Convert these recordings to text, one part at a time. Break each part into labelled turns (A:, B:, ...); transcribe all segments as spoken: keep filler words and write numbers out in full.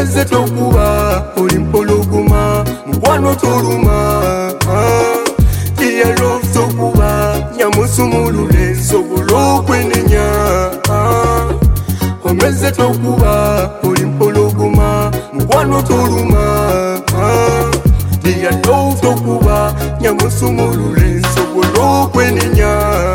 A: omeze tokuba olimpologoma mukwano tuluma Dear love tokuba nyamusumulule nsobola okwenenya omeze tokuba olimpologoma mukwano tuluma Dear love tokuba nyamusumulule nsobola okwenenya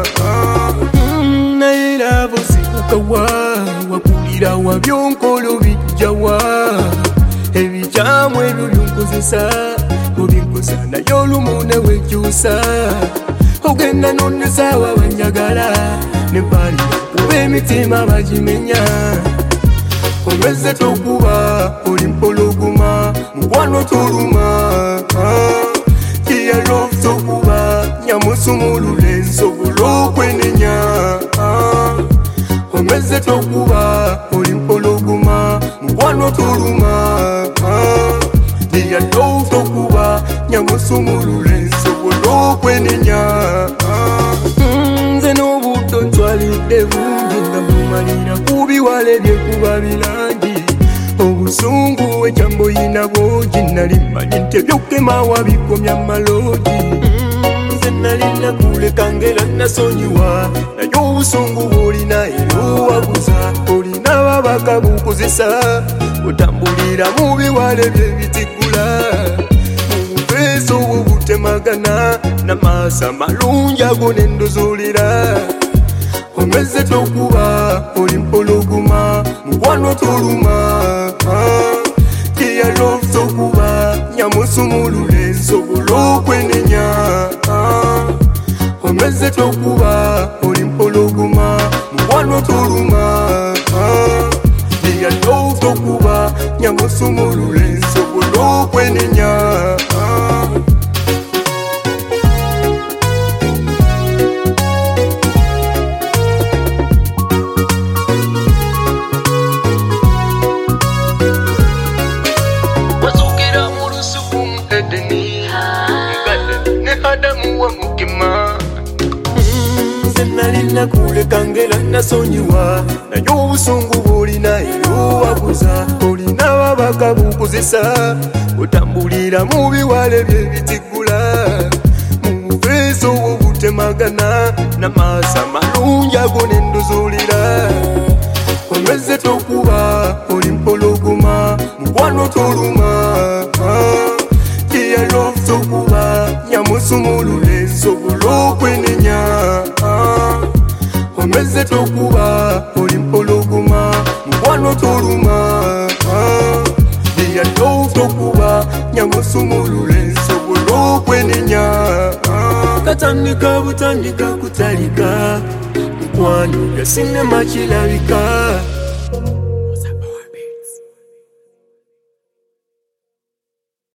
A: naye labo sikukawa wakulira wabyonkolo bijjawa ebikyamu ebyo byonkozesa obinkosa naye olumu ne wekyusa ogenda nonnesaawa banjagala nepalira kuba emitima bagimenya omeze tokuba olimpologoma mukwano tuluma Dear love tokuba nyamusumulule nsobola okwenenya omeze tokuba olimpologoma mukwano tuluma Dear love tokuba nyamusumulule nsobola okwenenya nze n'obuddo ntwalidde bungi nga mumalira kubiwala ebyekuba birangi obusungu ekyambo yina bwogi nali mmanyi nti ebyokemawa bikomya malogi nze nali nakuleka ngera nasonyiwa naye obusungu bwolina era owaguza olina babaka bukozesa otambulira mu biwala ebyebitigula mubufeeso obwo butemagana n'amaaso amalungi ago nendozoolera omeze tokuba olimpologoma mukwano tuluma Dear love tokuba nyamusumulule nsobola okwenenya omeze tokuba olimpologoma mukwano tuluma Dear love tokuba nyamusumulule nsobola okwenenya nze nali nakuleka ngera nasonyiwa naye obusungu bwolina era owaguza olina babaka bukozesa otambulira mu biwala ebyebitigula mu bufeeso obwo butemagana n'amaaso amalungi ago nendozoolera omeze tokuba olimpologoma mukwano tuluma Dear love tokuba nyamusumulule nsobola okwenenya omeze tokuba olimpologoma mukwano tuluma Dear love tokuba nyamusumulule nsobola okwenenya katandika butandika kutalika mukwano bya sinema kirabika